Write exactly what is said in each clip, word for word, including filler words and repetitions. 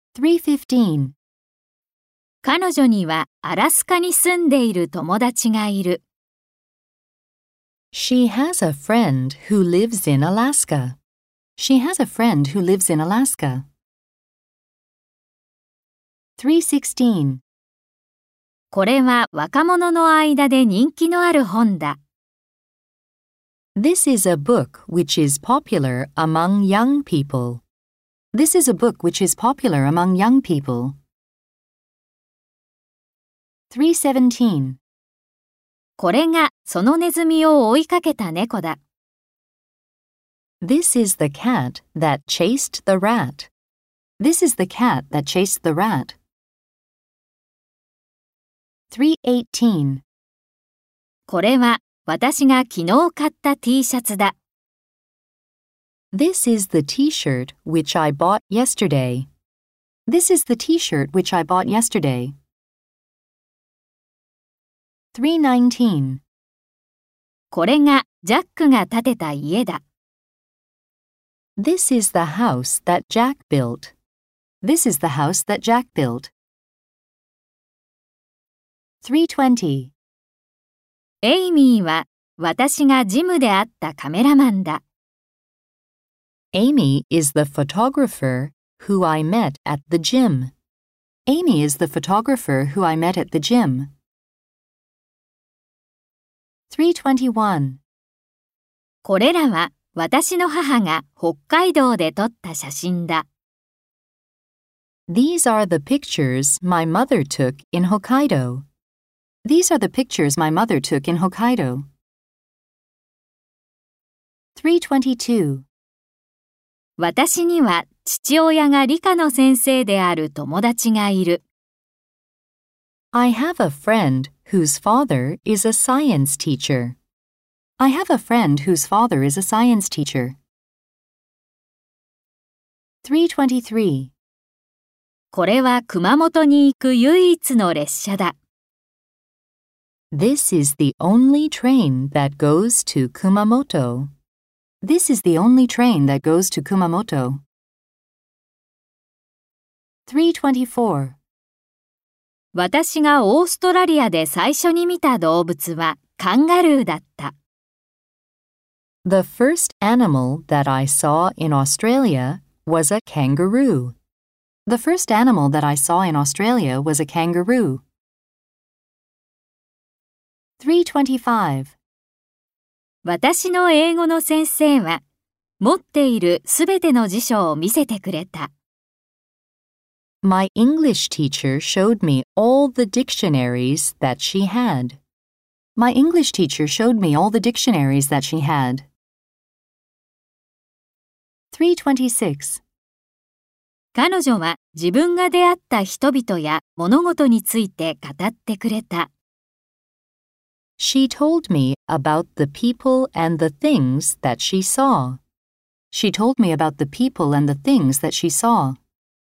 three fifteen. 彼女にはアラスカに住んでいる友達がいる。 She has a friend who lives in Alaska. She has a friend who lives in Alaska. three sixteen. これは若者の間で人気のある本だ。 This is a book which is popular among young people. This is a book which is popular among young people. three seventeen. これがそのネズミを追いかけた猫だ。 This is the cat that chased the rat. This is the cat that chased the rat. three eighteen. これは私が昨日買った T シャツだ。 This is the T-shirt which I bought yesterday. This is the T-shirt which I bought yesterday. three nineteen. これがジャックが建てた家だ。 This is the house that Jack built. This is the house that Jack built. three twenty. エイミーは私がジムで会ったカメラマンだ。 Amy is the photographer who I met at the gym. Amy is the photographer who I met at the gym. three twenty-one. これらは私の母が北海道で撮った写真だ。 These are the pictures my mother took in Hokkaido. These are the pictures my mother took in Hokkaido. three twenty-two. 私には父親が理科の先生である友達がいる。 I have a friend whose father is a science teacher. I have a friend whose father is a science teacher. three twenty-three. これは熊本に行く唯一の列車だ。 This is the only train that goes to Kumamoto. This is the only train that goes to Kumamoto. three twenty-four. 私がオーストラリアで最初に見た動物はカンガルーだった。 The first animal that I saw in Australia was a kangaroo. The first animal that I saw in Australia was a kangaroo. three twenty-five. 私の英語の先生は持っているすべての辞書を見せてくれた。 My English teacher showed me all the dictionaries that she had. My English teacher showed me all the dictionaries that she had. three twenty-six. 彼女は自分が出会った人々や物事について語ってくれた。 She told me about the people and the things that she saw. She told me about the people and the things that she saw.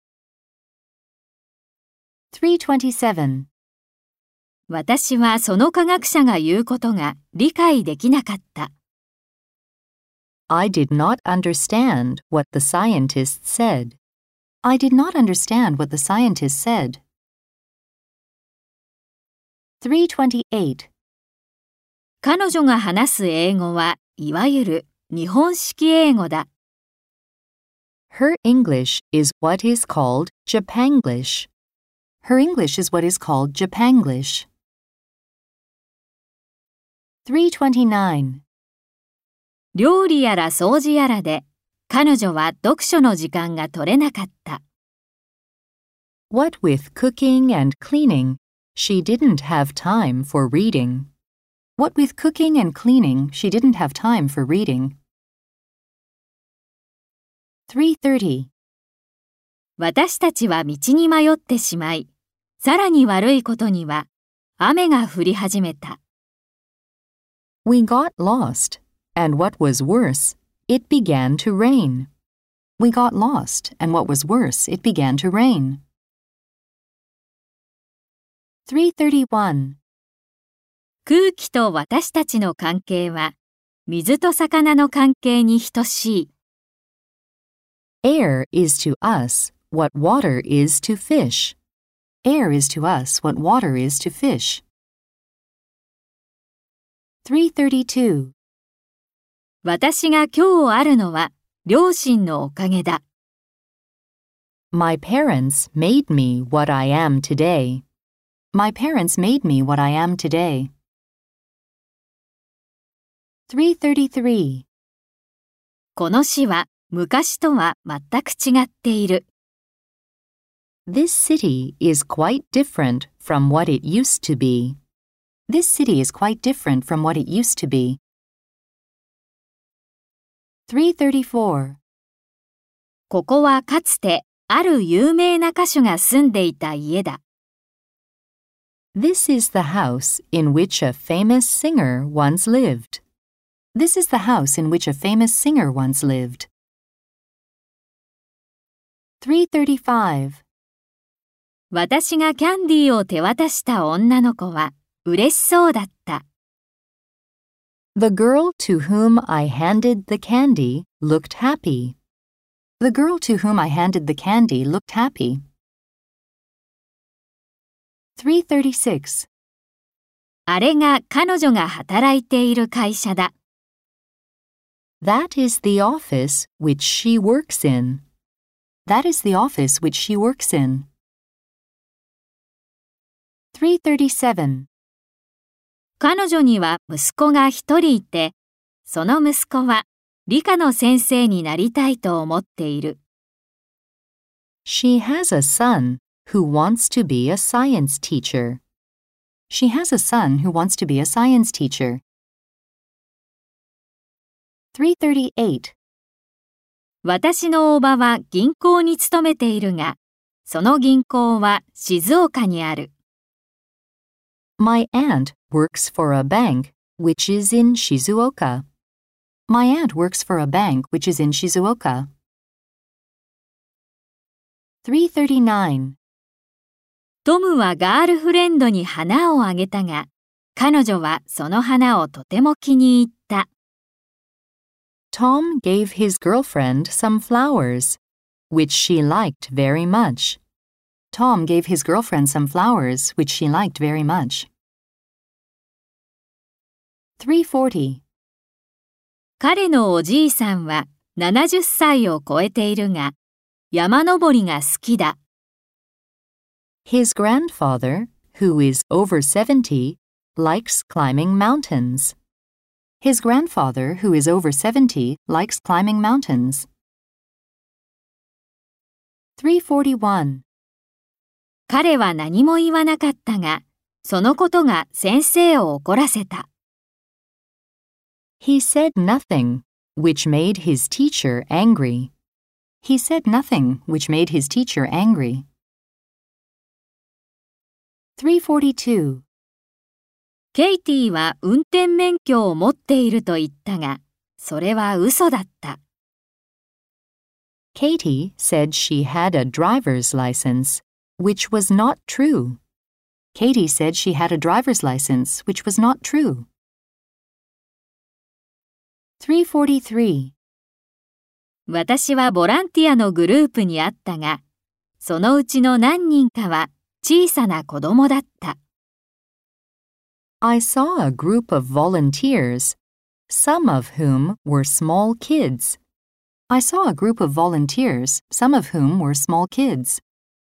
three twenty-seven. 私はその科学者が言うことが理解できなかった。 I did not understand what the scientist said. I did not understand what the scientist said. three twenty-eight. 彼女が話す英語はいわゆる日本式英語だ。 Her English is what is called Japanglish. Her English is what is called Japanglish. three twenty-nine. 料理やら掃除やらで彼女は読書の時間が取れなかった。 What with cooking and cleaning, she didn't have time for reading. What with cooking and cleaning, she didn't have time for reading. three thirty. 私たちは道に迷ってしまい、さらに悪いことには雨が降り始めた。 We got lost, and what was worse, it began to rain. We got lost, and what was worse, it began to rain. three thirty-one. 空気と私たちの関係は水と魚の関係に等しい。 Air is to us what water is to fish. Air is to us what water is to fish. three thirty-two. 私が今日あるのは両親のおかげだ。 My parents made me what I am today. My parents made me what I am today. three thirty-three. この市は昔とは全く違っている。 This city is quite different from what it used to be. This city is quite different from what it used to be. three thirty-four. ここはかつてある有名な歌手が住んでいた家だ。 This is the house in which a famous singer once lived. This is the house in which a famous singer once lived. three thirty-five. 私がキャンディーを手渡した女の子は嬉しそうだった。 The girl to whom I handed the candy looked happy. The girl to whom I handed the candy looked happy. three thirty-six. あれが彼女が働いている会社だ。 That is the office which she works in. That is the office which she works in. three thirty-seven. 彼女には息子が一人いて、その息子は理科の先生になりたいと思っている。 She has a son who wants to be a science teacher. She has a son who wants to be a science teacher. three thirty-eight. 私の叔母は銀行に勤めているが、その銀行は静岡にある。 My aunt works for a bank which is in Shizuoka. My aunt works for a bank which is in Shizuoka. three thirty-nine. トムはガールフレンドに花をあげたが、彼女はその花をとても気に入った。 Tom gave his girlfriend some flowers, which she liked very much. Tom gave his girlfriend some flowers, which she liked very much. three forty. 彼のおじいさんはななじゅっさいを超えているが、山登りが好きだ。 His grandfather, who is over seventy, likes climbing mountains. His grandfather, who is over seventy, likes climbing mountains. three forty-one. 彼は何も言わなかったが、そのことが先生を怒らせた。 He said nothing, which made his teacher angry. He said nothing, which made his teacher angry. three forty-two. ケイティは運転免許を持っていると言ったが、それは嘘だった。 Katie said she had a driver's license, which was not true. Katie said she had a driver's license, which was not true. three forty-three. 私はボランティアのグループにあったが、そのうちの何人かは小さな子供だった。 I saw a group of volunteers, some of whom were small kids. I saw a group of volunteers, some of whom were small kids.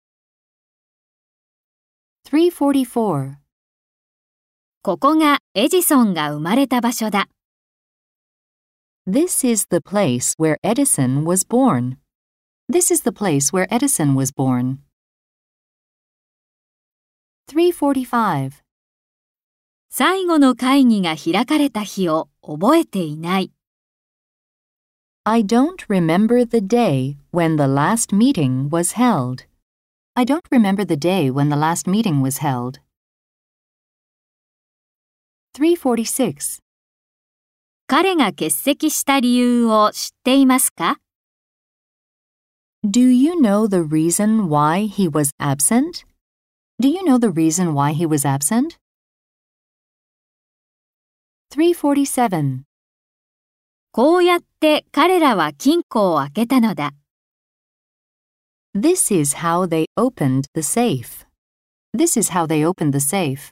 three forty-four. ここがエジソンが生まれた場所だ。 This is the place where Edison was born. This is the place where Edison was born. three forty-five. 最後の会議が開かれた日を覚えていない。 I don't remember the day when the last meeting was held. I don't remember the day when the last meeting was held. three forty-six. 彼が欠席した理由を知っていますか？ Do you know the reason why he was absent? Do you know the reason why he was absent? three forty-seven. こうやって彼らは金庫を開けたのだ。 This is how they opened the safe. This is how they opened the safe.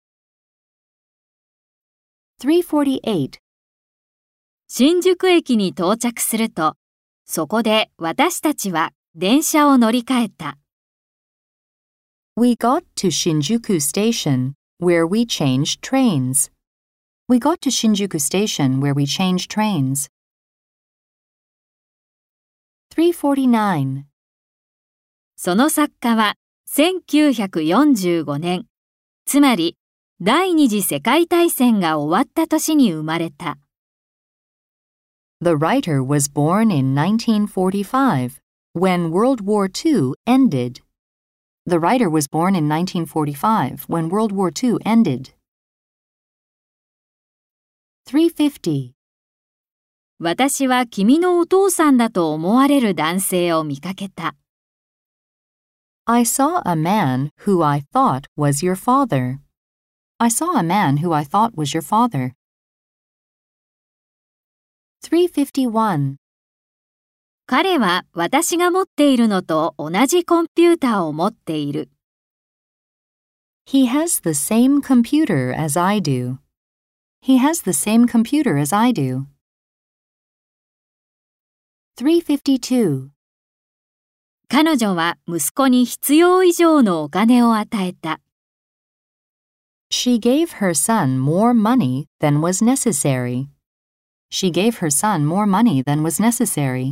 three forty-eight. 新宿駅に到着すると、そこで私たちは電車を乗り換えた。 We got to Shinjuku Station, where we changed trains. We got to Shinjuku Station, where we changed trains. three forty-nine. その作家はせんきゅうひゃくよんじゅうごねん、つまり第二次世界大戦が終わった年に生まれた。 The writer was born in nineteen forty-five, when World War Two ended. The writer was born in nineteen forty-five, when World War Two ended. three fifty. 私は君のお父さんだと思われる男性を見かけた。 I saw a man who I thought was your father. I saw a man who I thought was your father. three fifty-one. 彼は私が持っているのと同じコンピューターを持っている。 He has the same computer as I do. He has the same computer as I do. three fifty-two. 彼女は息子に必要以上のお金を与えた。 She gave her son more money than was necessary. She gave her son more money than was necessary.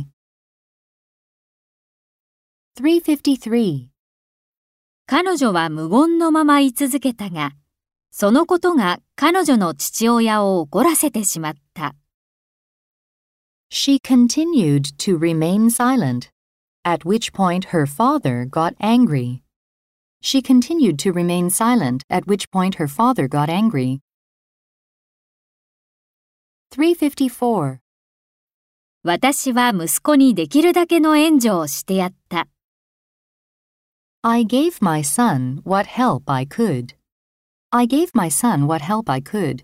three fifty-three. 彼女は無言のまま居続けたが、そのことが彼女の父親を怒らせてしまった。 She continued to remain silent, at which point her father got angry. She continued to remain silent, at which point her father got angry. three fifty-four. 私は息子にできるだけの援助をしてやった。 I gave my son what help I could. I gave my son what help I could.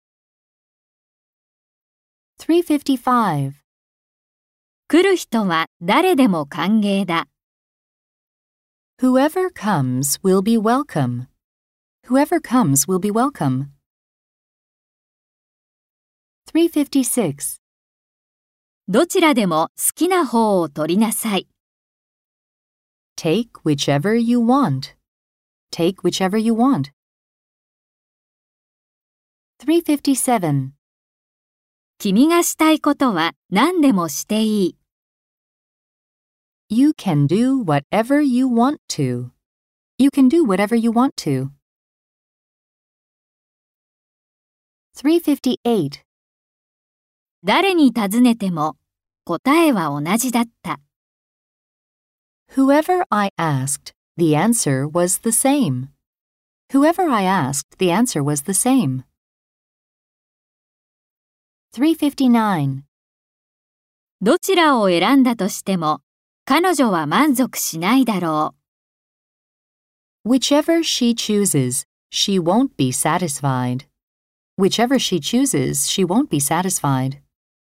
three fifty-five. 来る人は誰でも歓迎だ。 Whoever comes will be welcome. Whoever comes will be welcome. three fifty-six. どちらでも好きな方を取りなさい。 Take whichever you want. Take whichever you want. three fifty-seven. 君がしたいことは何でもしていい。 You can do whatever you want to. You can do whatever you want to. three fifty-eight. 誰に尋ねても答えは同じだった。 Whoever I asked, the answer was the same. Whoever I asked, the answer was the same. three fifty-nine. どちらを選んだとしても、彼女は満足しないだろう。Whichever she chooses, she won't be satisfied. Whichever she chooses, she won't be satisfied.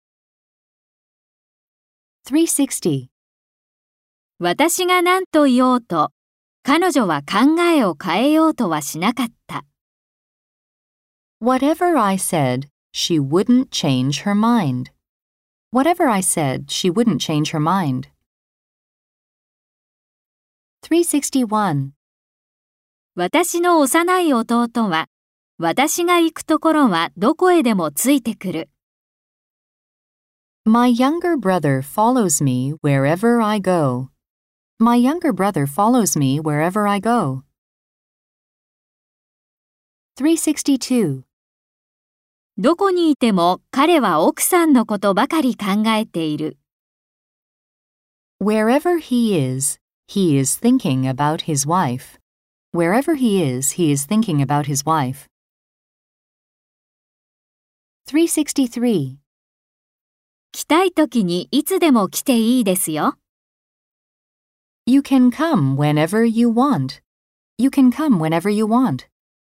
three sixty. 私が何と言おうと、彼女は考えを変えようとはしなかった。 Whatever I said, she wouldn't change her mind. Whatever I said, she wouldn't change her mind. three sixty-one. 私の幼い弟は、私が行くところはどこへでもついてくる。 My younger brother follows me wherever I go. My younger brother follows me wherever I go. three sixty-two. どこにいても彼は奥さんのことばかり考えている。 Wherever he is, he is thinking about his wife. Wherever he is, he is thinking about his wife. three sixty-three. 来たいときにいつでも来ていいですよ。 You can come whenever you want. You can come whenever you want.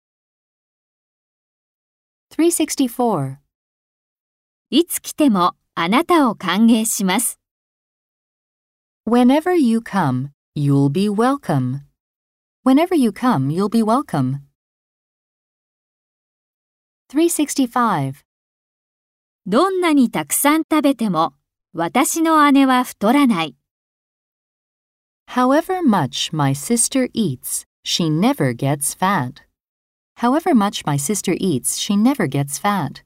three sixty-four. いつ来てもあなたを歓迎します。 Whenever you come, You'll be welcome. Whenever you come, you'll be welcome. three sixty-five. どんなにたくさん食べても、私の姉は太らない。 However much my sister eats, she never gets fat. However much my sister eats, she never gets fat.